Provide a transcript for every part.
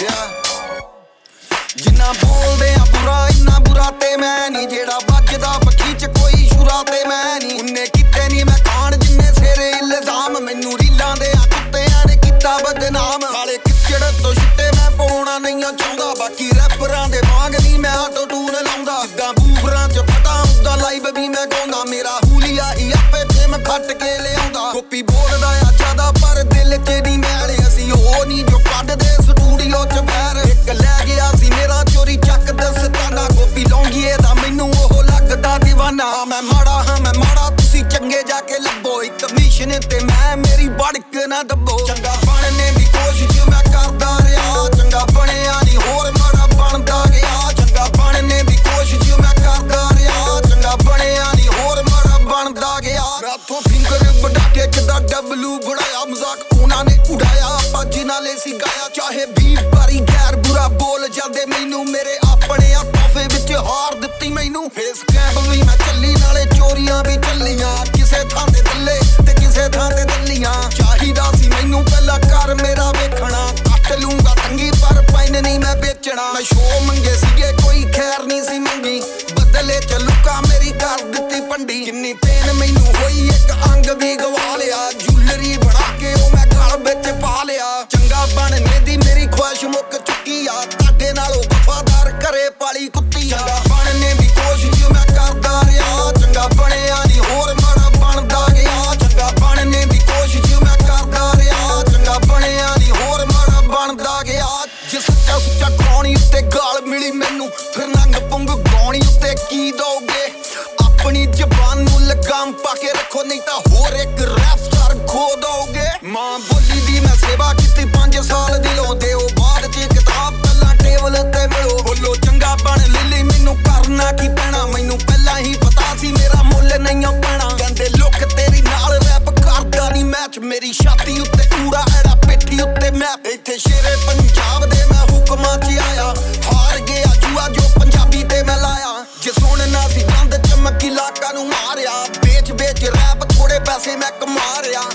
जिन्ना बोलदे आ बुरा इन्ना बुरा ते मैं नी, जेड़ा बजदा पक्खी च कोई शुरा ते मैं नी। उन्ने कीते नी मैं कांड जिन्ने सेरे इल्जाम, मैनू रीलां दे कुत्तेआं ने कीता बदनाम। साले किचड़ तो छिट्टे मैं पाउणा नहीं चाहुंदा, बाकी रैपरां दे वांग नी मैं ऑटो टून लाउंदा। जिद्दां बूफरां च फटा उद्दां लाइव भी मैं गाउंदा, मेरा हुलिया ही आपे फेम खट के लिआउंदा। गोपी बोलदा आ ज्यादा पर दिल च नी मैल, असीं ओ नी जो कड्डदे स्टूडियो च बैर। इक लै गया सी मेरा चोरी चक दस्ताना, गोपी लौंगीए दा मैनू ओह लगदा दीवाना। मैं माड़ा हाँ मैं माड़ा, तुसीं चंगे जाके लब्बो, इक मिशन ते मैं मेरी बड़क ना दब्बो। चंगा बनने दी कोशिश मैं करदा रहा, चंगा बनिया नी होर माड़ा बनदा गया। चंगा बनने दी कोशिश मैं करदा रहा, चंगा बनिया नी होर माड़ा बनदा गया। रातों फिंगर बढ़ा के किदा डबलू बढ़ाया, मजाक उन्हां ने उड़ाया आपां जिन्हां ले सी गाया। चाहे 20 बारी गैर बुरा बोल जांदे मैनू, मेरे अपने आ तोहफे विच हार दित्ती मैनू। फेस कैंप भी मैं चली नाले चोरियां भी चलियां, किसे थां ते दल्ले ते किसे थां ते दल्लियां। चाहिदा सी मैनू पहला कर मेरा वेखणा, कट लूंगा तंगी पर पैन नहीं मैं बेचना। मैं शो मंगे सीगे कोई खैर नहीं सी मंगी, बदले च लुका मेरी कर दित्ती पंडी। किन्नी पेन मैनू होई एक अंग भी गवा लिया, ज्वैलरी बना के ओ मैं गल विच पा लिया। चंगा बनने दी मेरी ख्वाहिश मुक चुकी आ, ताडे नालों वफादार करे पाली कुत्ती। चंगा बनने दी कोशिश मैं करदा रहा, चंगा बनिया नी होर माड़ा बनदा गया। चंगा बनने दी कोशिश मैं करदा रहा, चंगा बनिया नी होर माड़ा बनदा गया। जे सच्चा सुच्चा कौणी उत्ते गाल मिली मैनू, फिर नंग पुंग गौणी उत्ते की दोगे। अपनी जबान नू लगाम पाके रखो, नहीं तां होर एक रैप स्टार खो दोगे। मां बोली दी मैं सेवा कीती 5 साल दिलों, देओ बाद च किताब पहला टेबल ते मिलो। बोलो चंगा बन लिली मैनू करना की पैना, मैनू पहला ही पता सी मेरा मुੱਲ नहीं पैना। कहंदे लोक तेरी नाल रैप करदा नी मैच, मेरी छाती उत्ते कूड़ा एड़ा पेठी उत्ते मैप। इत्थे शेरे पंजाब दे मैं हुकमां च आया, हार गया जुआ जो पंजाबी ते मैं लाया। जे सुनना सी गंद चमकी लाका नू मारिया, बेच बेच रैप थोड़े पैसे मैं कमा रिया।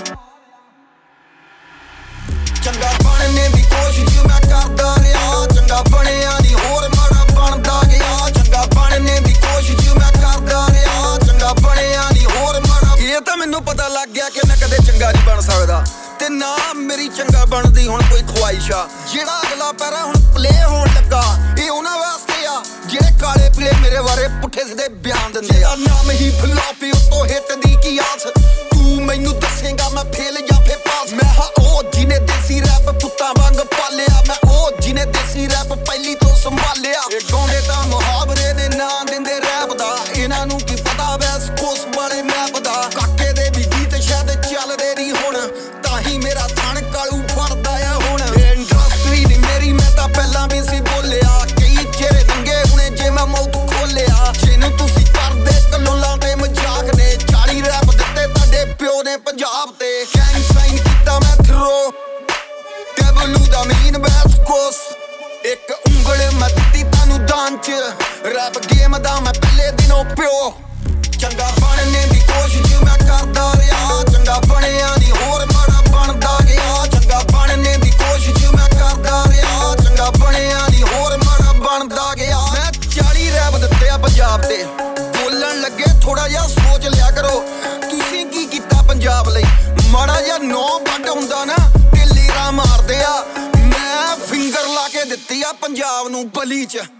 चंगा बनने दी कोशिश मैं करदा रहा, चंगा बनिया नी होर माड़ा बनदा गया। चंगा बनने दी कोशिश मैं करदा रहा, चंगा बनिया नी होर माड़ा। ये तां मैनू पता लग गया कि मैं कदे चंगा नहीं बन सकदा, ते ना मेरी चंगा बनदी हुण कोई ख्वाहिश आ। जेड़ा अगला पैरा हुण प्ले होण लगा, ये उन्हां वास्ते आ जेड़े काले पीले मेरे बारे पुट्ठे सिद्धे बयान दिंदे आ। नाम ही फ्लॉपी उत्तों हिट दी की आस, तू मैनू दसेगा मैं फेल या फिर पास। मैं हाँ ओ जिने देसी रैप पुत्तां वांग पालिया, मैं ओ जिने देसी रैप पहली तो संभालिया। ये गौंदे तां मुहावरे दे नां दिंदे रैप दा, इन्हां नू की पता वैस कोस वाले मैप दा। काके दे भी गीत शायद चलदे नहीं हुण, ताही मेरा थण कालू फड़दा आ हुण। इंडस्ट्री दी मेरी मैं तां पहलां भी सी बोलिया, कई चेहरे नंगे हुणे जे मैं मौत खोलिया। जिन्नू तुसीं करदे कलोलां ते मजाक ने, 40 रैप दित्ते ताडे प्यो ने पंजाब ते। गैंग साइन कीता मैं थ्रो डबलू दा मीन वेस्ट कोस्ट, एक ਉਂਗਲ मैं दित्ती तानू दान च, रैप गेम दा मैं पहले दिनों प्यो। चंगा बनने दी कोशिश मैं करदा रहा, चंगा बनिया नी होर माड़ा बनदा गया। चंगा बनने दी कोशिश मैं करदा रहा, चंगा बनिया नी होर माड़ा बनदा गया। मैं 40 रैप दित्ते आ पंजाब ते, बोलन लगे थोड़ा जिहा सोच लिया करो। तुसीं की कीता पंजाब लई, माड़ा जिहा 9 बंड हुंदा ना ते लीरा मारदे आ। मैं फिंगर ला के दित्ती आ पंजाब नू बली च।